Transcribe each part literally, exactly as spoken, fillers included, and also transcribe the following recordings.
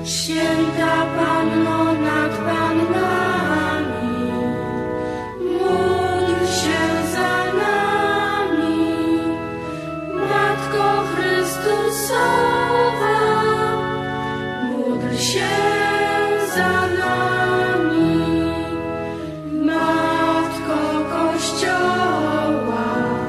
Święta Panno nad Pannami, módl się za nami. Matko Chrystusowa, módl się za nami. Matko Kościoła,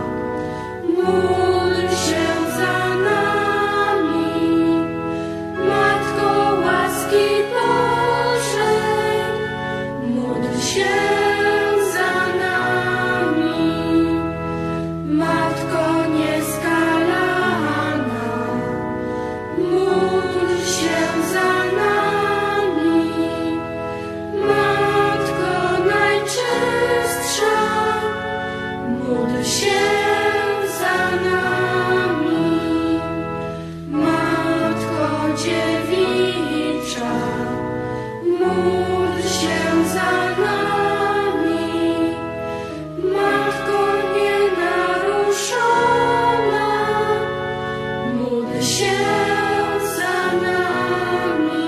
módl się za nami. Matko łaski Bożej, módl się za nami. Matko nieskalana, módl się za nami. Matko najczystsza, módl się za nami. Matko dziewicza, módl się za nami. Matko nienaruszona, módl się za nami.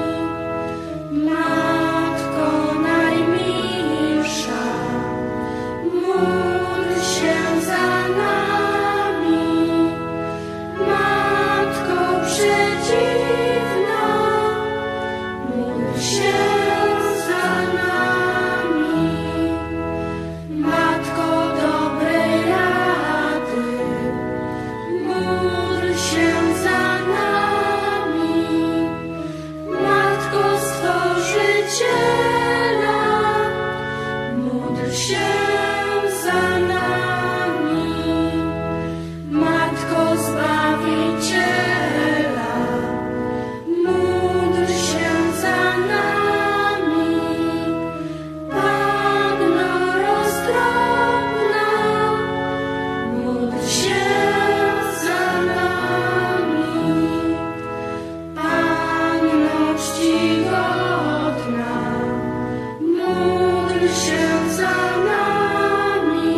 Matko najmilsza, módl się za nami. Matko przedziwna, módl się za nami. Matko dobrej rady, módl się za nami. Matko Stworzyciela, módl się za nami. Matko Zbawiciela, módl się za nami. Panno roztropna, módl się za nami. Panno czcigodna, módl się za nami.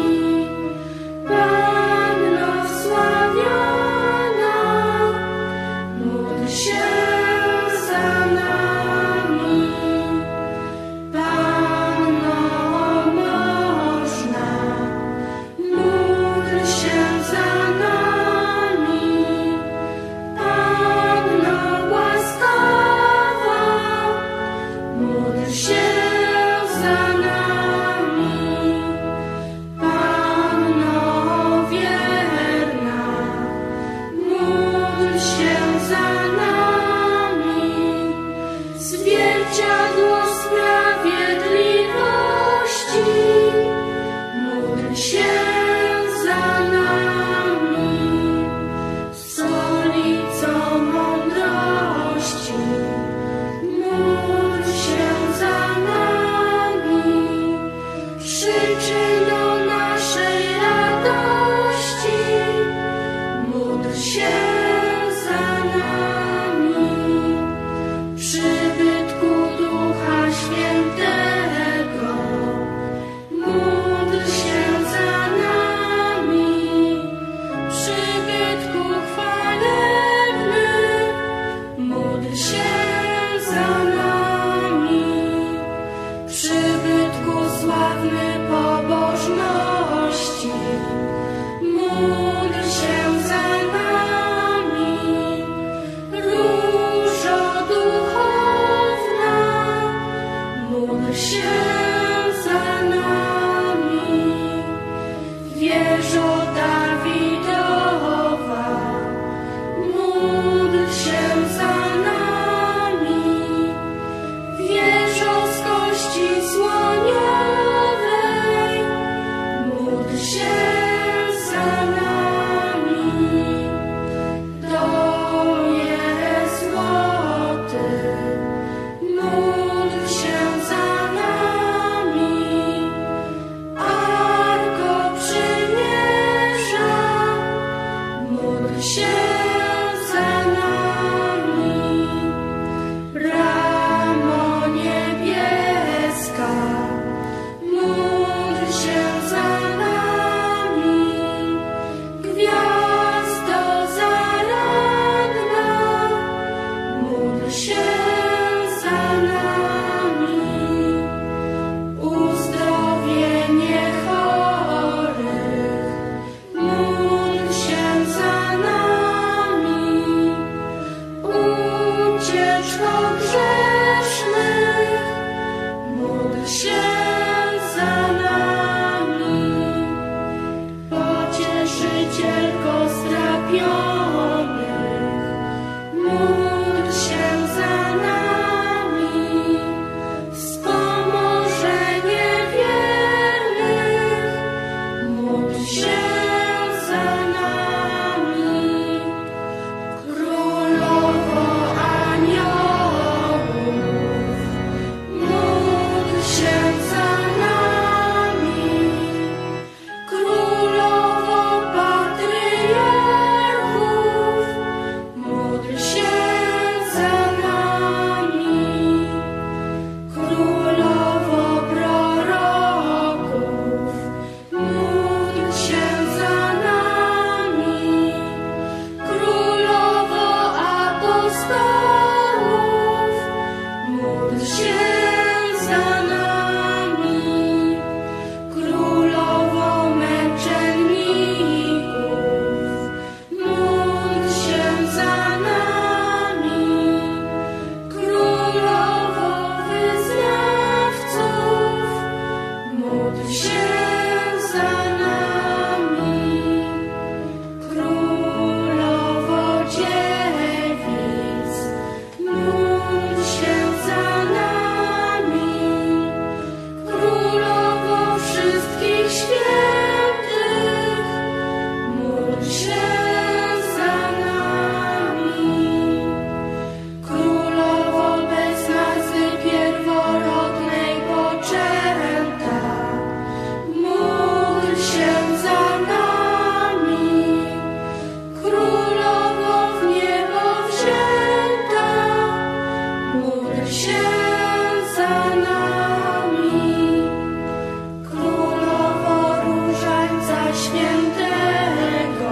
Panno wsławiona, módl się za nami. Panno można, módl się za nami. Panno łaskawa, módl się za nami. Panno wierna, módl się za nami. Zwierciadło sprawiedliwości, módl się za nami. Stolicą mądrości, módl się za nami. Przyczyną naszej radości, módl się za nami. Przybytku Ducha Świętego, módl się za nami. Przybytku chwalebny, módl się za nami. Przybytku sławny pobożności, módl się za nami. Różo duchowna, módl się za nami. Wieżo Dawidowa, módl się za nami. Wieżo z kości słoniowej, się za nami. Królowo Różańca Świętego,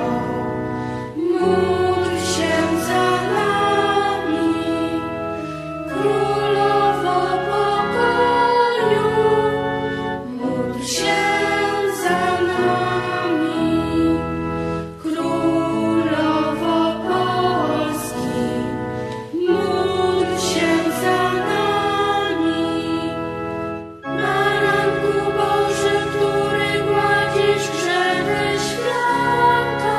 módl się za nami. Królowo pokoju, módl się za nami. Królowo Polski, módl się za nami. Baranku Boży, który gładzisz grzechy świata,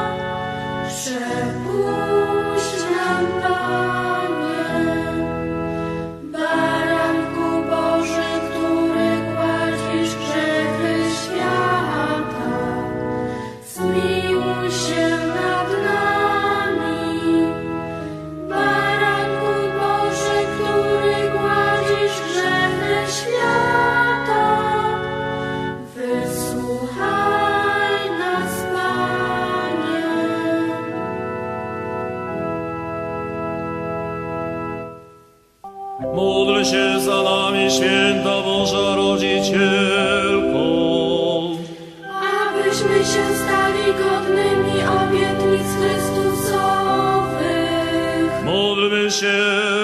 przepuść nam, Panie. Baranku Boży, który gładzisz grzechy świata, zmiłuj się nad nami. Baranku Boży, który gładzisz grzechy świata, wysłuchaj nas, Panie. Módl się za nami, święta Boża Rodzicielko. Abyśmy się stali godnymi obietnic Chrystusowych. Módlmy się.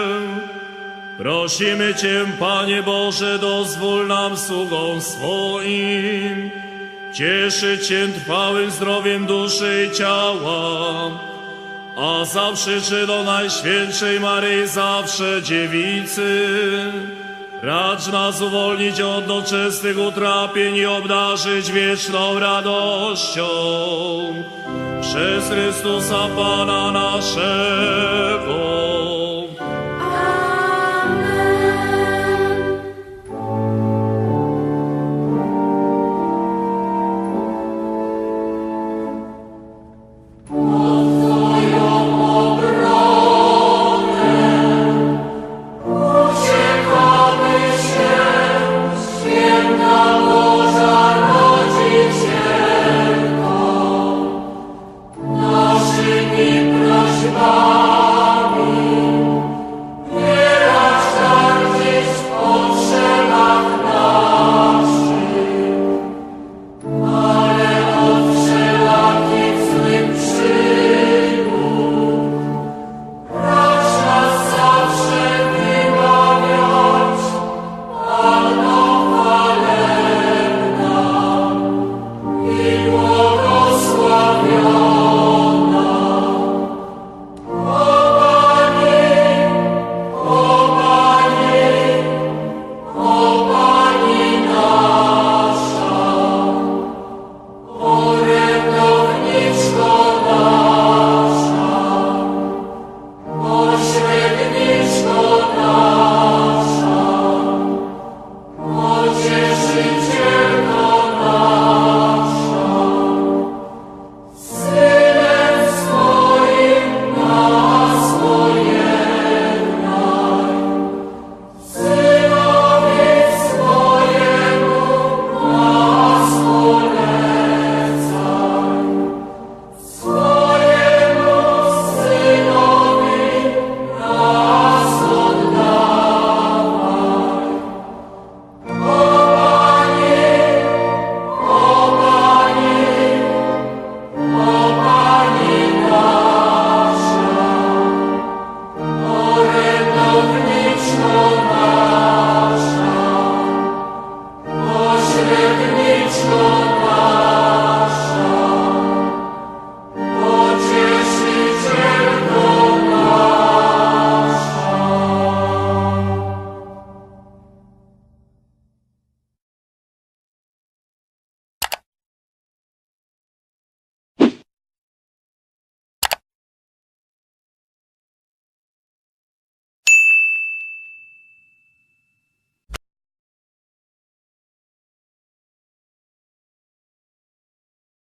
Prosimy Cię, Panie Boże, dozwól nam, sługom swoim, cieszyć się trwałym zdrowiem duszy i ciała, a za przyczyną Najświętszej Maryi zawsze Dziewicy, racz nas uwolnić od doczesnych utrapień i obdarzyć wieczną radością. Przez Chrystusa Pana naszego.